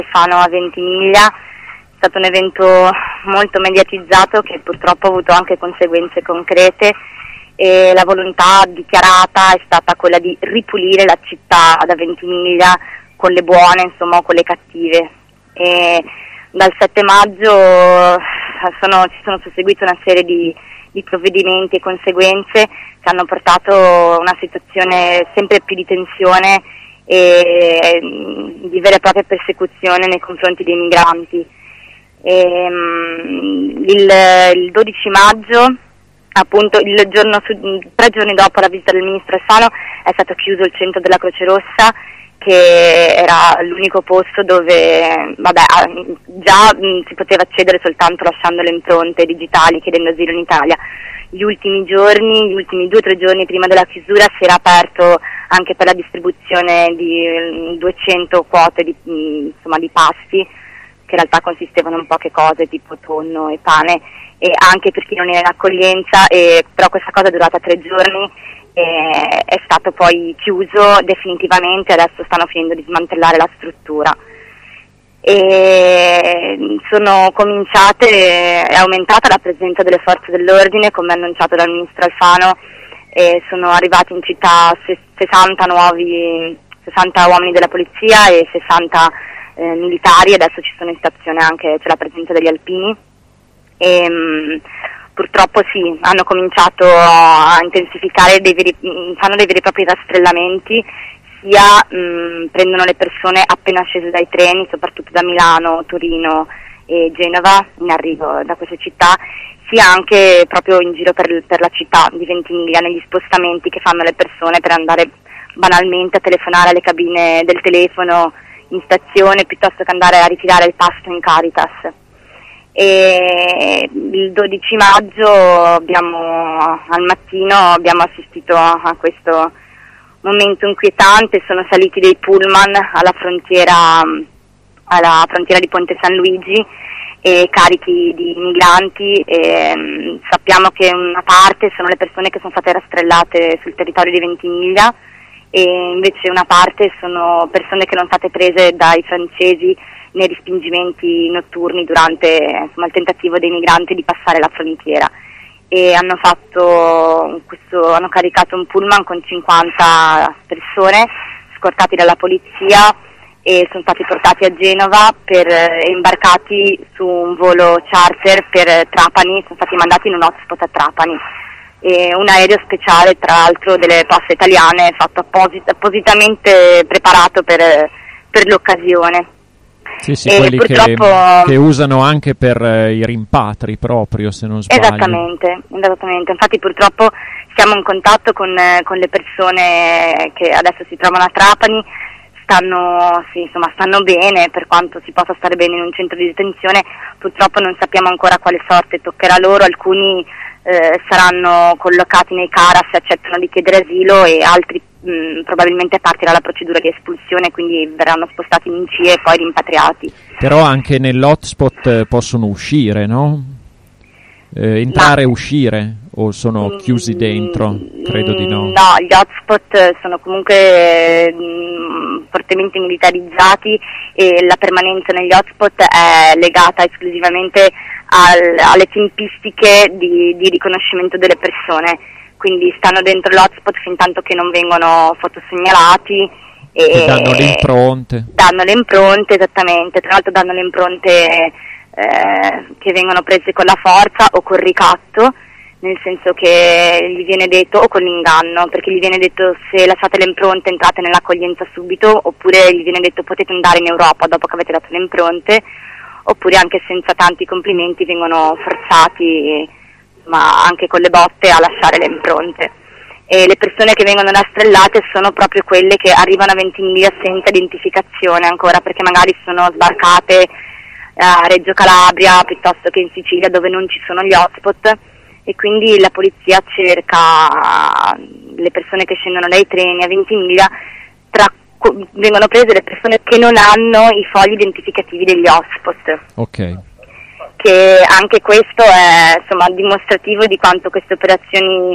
Fano a Ventimiglia. È stato un evento molto mediatizzato che purtroppo ha avuto anche conseguenze concrete, e la volontà dichiarata è stata quella di ripulire la città da Ventimiglia con le buone, insomma, o con le cattive. E dal 7 maggio ci sono susseguite una serie di provvedimenti e conseguenze che hanno portato a una situazione sempre più di tensione e di vera e propria persecuzione nei confronti dei migranti. Il 12 maggio, appunto 3 giorni dopo la visita del ministro Alfano, è stato chiuso il centro della Croce Rossa, che era l'unico posto dove già si poteva accedere soltanto lasciando le impronte digitali, chiedendo asilo in Italia. Gli ultimi 2-3 giorni prima della chiusura si era aperto anche per la distribuzione di 200 quote di pasti, che in realtà consistevano in poche cose tipo tonno e pane, e anche per chi non era in accoglienza, però questa cosa è durata 3 giorni. È stato poi chiuso definitivamente, adesso stanno finendo di smantellare la struttura. È aumentata la presenza delle forze dell'ordine, come annunciato dal ministro Alfano, e sono arrivati in città 60 uomini della polizia e 60 militari. Adesso ci sono in stazione c'è la presenza degli alpini. Purtroppo sì, hanno cominciato a intensificare fanno dei veri e propri rastrellamenti, sia prendono le persone appena scese dai treni, soprattutto da Milano, Torino e Genova, in arrivo da queste città, sia anche proprio in giro per la città di Ventimiglia, negli spostamenti che fanno le persone per andare banalmente a telefonare alle cabine del telefono in stazione, piuttosto che andare a ritirare il pasto in Caritas. E il 12 maggio al mattino abbiamo assistito a questo momento inquietante. Sono saliti dei pullman alla frontiera di Ponte San Luigi, carichi di migranti, e sappiamo che una parte sono le persone che sono state rastrellate sul territorio di Ventimiglia, e invece una parte sono persone che erano state prese dai francesi nei respingimenti notturni durante il tentativo dei migranti di passare la frontiera, e hanno caricato un pullman con 50 persone scortati dalla polizia e sono stati portati a Genova imbarcati su un volo charter per Trapani. Sono stati mandati in un hotspot a Trapani, e un aereo speciale, tra l'altro delle Poste Italiane, fatto appositamente preparato per l'occasione. Sì, quelli che usano anche per i rimpatri proprio, se non sbaglio. Esattamente. Infatti purtroppo siamo in contatto con le persone che adesso si trovano a Trapani. Stanno bene, per quanto si possa stare bene in un centro di detenzione. Purtroppo non sappiamo ancora quale sorte toccherà loro. Alcuni saranno collocati nei CARA se accettano di chiedere asilo, e altri probabilmente partirà la procedura di espulsione, quindi verranno spostati in CIE e poi rimpatriati. Però anche nell'hotspot possono uscire, no? Entrare e uscire, o sono chiusi dentro? Credo di no. No, gli hotspot sono comunque fortemente militarizzati, e la permanenza negli hotspot è legata esclusivamente alle tempistiche di riconoscimento delle persone, quindi stanno dentro l'hotspot fin tanto che non vengono fotosegnalati e danno le impronte. Danno le impronte, esattamente. Tra l'altro danno le impronte che vengono prese con la forza o col ricatto, nel senso che gli viene detto, o con l'inganno, perché gli viene detto: se lasciate le impronte entrate nell'accoglienza subito, oppure gli viene detto potete andare in Europa dopo che avete dato le impronte, oppure anche senza tanti complimenti vengono forzati, ma anche con le botte, a lasciare le impronte. E le persone che vengono rastrellate sono proprio quelle che arrivano a Ventimiglia senza identificazione ancora, perché magari sono sbarcate a Reggio Calabria piuttosto che in Sicilia, dove non ci sono gli hotspot, e quindi la polizia cerca le persone che scendono dai treni a Ventimiglia. Vengono prese le persone che non hanno i fogli identificativi degli hotspot. Ok. Che anche questo è dimostrativo di quanto queste operazioni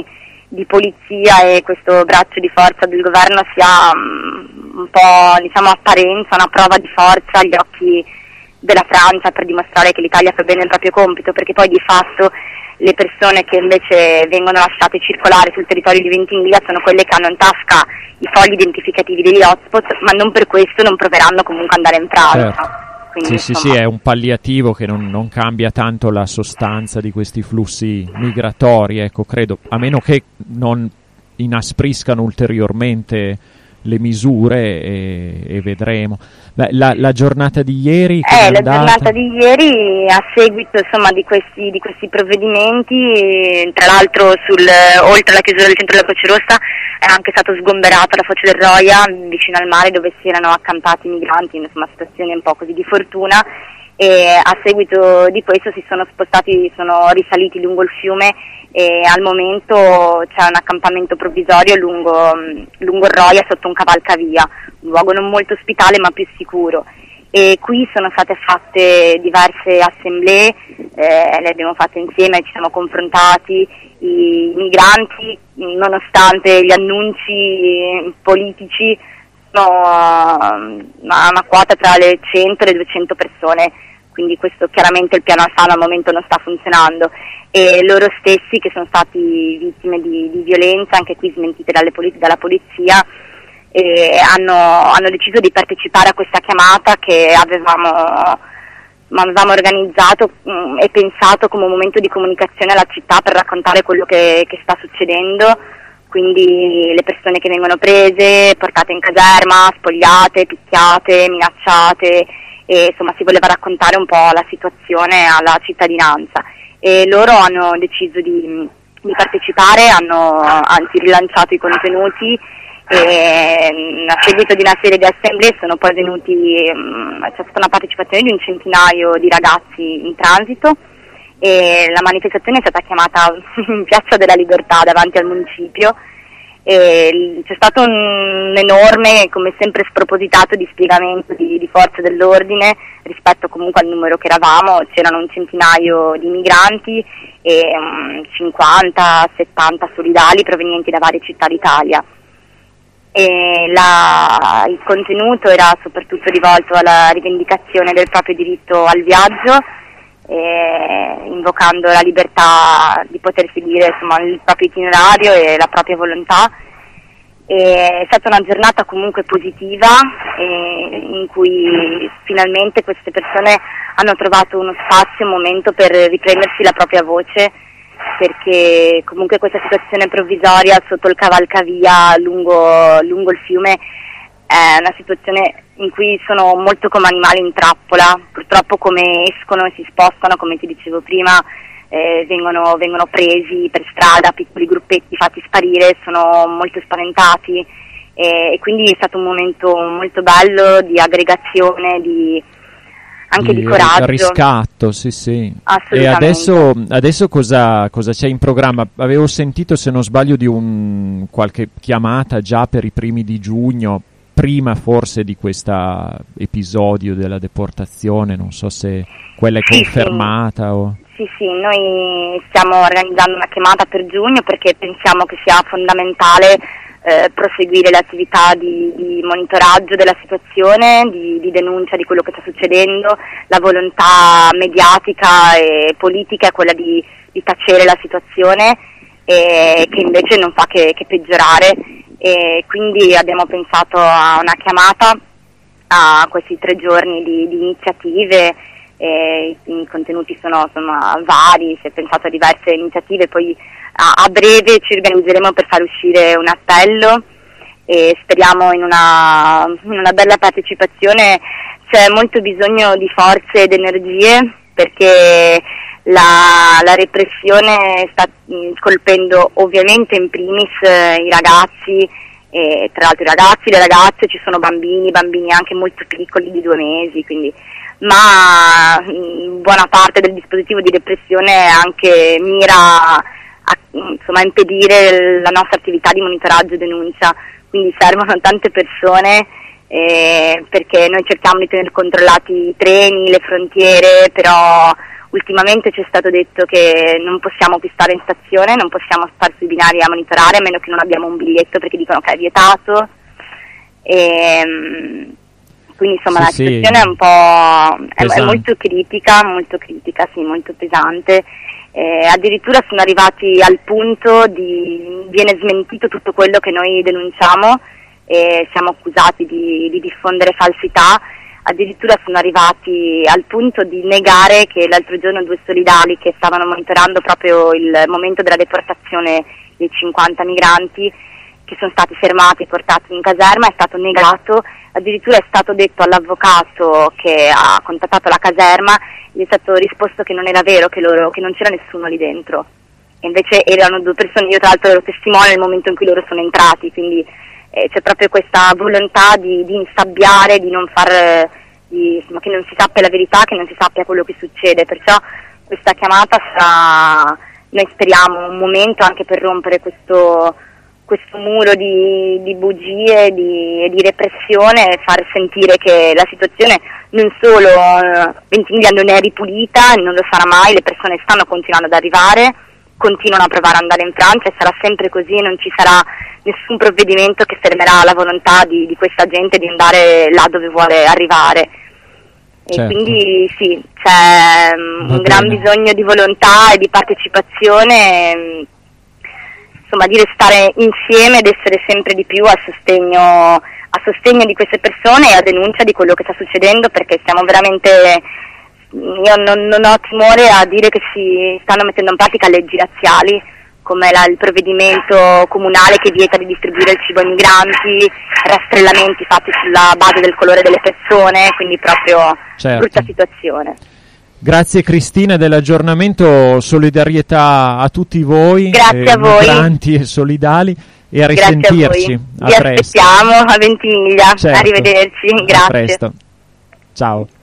di polizia e questo braccio di forza del governo sia un po', diciamo, apparenza, una prova di forza agli occhi della Francia per dimostrare che l'Italia fa bene il proprio compito, perché poi di fatto le persone che invece vengono lasciate circolare sul territorio di Ventimiglia sono quelle che hanno in tasca i fogli identificativi degli hotspot, ma non per questo non proveranno comunque ad andare in Francia. Certo. Quindi, sì, è un palliativo che non cambia tanto la sostanza di questi flussi migratori, ecco, credo, a meno che non inaspriscano ulteriormente le misure e vedremo. Beh, la giornata di ieri la giornata di ieri, a seguito insomma di questi provvedimenti, tra l'altro oltre alla chiusura del centro della Croce Rossa è anche stato sgomberato la foce del Roia vicino al mare, dove si erano accampati i migranti, insomma situazioni un po' così di fortuna, e a seguito di questo sono risaliti lungo il fiume e al momento c'è un accampamento provvisorio lungo il Roia sotto un cavalcavia, un luogo non molto ospitale ma più sicuro. E qui sono state fatte diverse assemblee, le abbiamo fatte insieme, ci siamo confrontati. I migranti, nonostante gli annunci politici, sono una quota tra le 100 e le 200 persone, quindi questo chiaramente il piano Alfano al momento non sta funzionando, e loro stessi che sono stati vittime di violenza, anche qui smentite dalla polizia, hanno deciso di partecipare a questa chiamata che avevamo organizzato e pensato come un momento di comunicazione alla città per raccontare quello che sta succedendo, quindi le persone che vengono prese, portate in caserma, spogliate, picchiate, minacciate, e insomma si voleva raccontare un po' la situazione alla cittadinanza, e loro hanno deciso di partecipare, hanno anzi rilanciato i contenuti, e a seguito di una serie di assemblee c'è stata una partecipazione di un centinaio di ragazzi in transito, e la manifestazione è stata chiamata in Piazza della Libertà davanti al municipio, e c'è stato un enorme, come sempre spropositato, dispiegamento di forze dell'ordine rispetto comunque al numero che eravamo. C'erano un centinaio di migranti e 50-70 solidali provenienti da varie città d'Italia. E il contenuto era soprattutto rivolto alla rivendicazione del proprio diritto al viaggio, invocando la libertà di poter seguire insomma il proprio itinerario e la propria volontà. È stata una giornata comunque positiva, in cui finalmente queste persone hanno trovato uno spazio, un momento per riprendersi la propria voce, perché comunque questa situazione provvisoria sotto il cavalcavia lungo il fiume è una situazione in cui sono molto come animali in trappola. Purtroppo come escono e si spostano, come ti dicevo prima, vengono presi per strada, piccoli gruppetti fatti sparire, sono molto spaventati, e quindi è stato un momento molto bello di aggregazione, anche di coraggio, riscatto, sì. E assolutamente. adesso cosa c'è in programma? Avevo sentito, se non sbaglio, di qualche chiamata già per i primi di giugno, prima forse di questo episodio della deportazione, non so se quella è confermata. Sì, noi stiamo organizzando una chiamata per giugno perché pensiamo che sia fondamentale proseguire le attività di monitoraggio della situazione, di denuncia di quello che sta succedendo. La volontà mediatica e politica è quella di tacere la situazione, che invece non fa che peggiorare, e quindi abbiamo pensato a una chiamata, a questi 3 giorni di iniziative. I contenuti sono insomma vari, si è pensato a diverse iniziative, poi a breve ci organizzeremo per far uscire un appello e speriamo in una bella partecipazione. C'è molto bisogno di forze ed energie, perché la repressione sta colpendo ovviamente in primis i ragazzi, e tra l'altro i ragazzi, le ragazze, ci sono bambini anche molto piccoli di 2 mesi, quindi, ma buona parte del dispositivo di repressione anche mira a impedire la nostra attività di monitoraggio e denuncia, quindi servono tante persone, perché noi cerchiamo di tenere controllati i treni, le frontiere, però ultimamente ci è stato detto che non possiamo più stare in stazione, non possiamo stare sui binari a monitorare a meno che non abbiamo un biglietto, perché dicono che è vietato. Quindi insomma la situazione è un po' è molto critica, sì, molto pesante. Addirittura sono arrivati al punto viene smentito tutto quello che noi denunciamo, siamo accusati di diffondere falsità. Addirittura sono arrivati al punto di negare che l'altro giorno 2 solidali che stavano monitorando proprio il momento della deportazione dei 50 migranti che sono stati fermati e portati in caserma, è stato negato. Addirittura è stato detto all'avvocato che ha contattato la caserma, gli è stato risposto che non era vero, che non c'era nessuno lì dentro, e invece erano 2 persone. Io tra l'altro ero testimone nel momento in cui loro sono entrati, quindi c'è proprio questa volontà di insabbiare, di non far, che non si sappia la verità, che non si sappia quello che succede. Perciò questa chiamata sarà, noi speriamo, un momento anche per rompere questo muro di bugie e di repressione, e far sentire che la situazione non solo Ventimiglia non è ripulita, non lo sarà mai, le persone stanno continuando ad arrivare, continuano a provare ad andare in Francia, e sarà sempre così, e non ci sarà nessun provvedimento che fermerà la volontà di questa gente di andare là dove vuole arrivare. E quindi sì, c'è un gran bisogno di volontà e di partecipazione, insomma, di restare insieme ed essere sempre di più a sostegno di queste persone e a denuncia di quello che sta succedendo, perché stiamo veramente, io non ho timore a dire che si stanno mettendo in pratica leggi razziali, come il provvedimento comunale che vieta di distribuire il cibo ai migranti, rastrellamenti fatti sulla base del colore delle persone, quindi proprio brutta situazione. Grazie Cristina dell'aggiornamento, solidarietà a tutti voi, grazie a voi, migranti e solidali, e a risentirci. Vi aspettiamo a Ventimiglia, arrivederci, grazie. A presto. Ciao.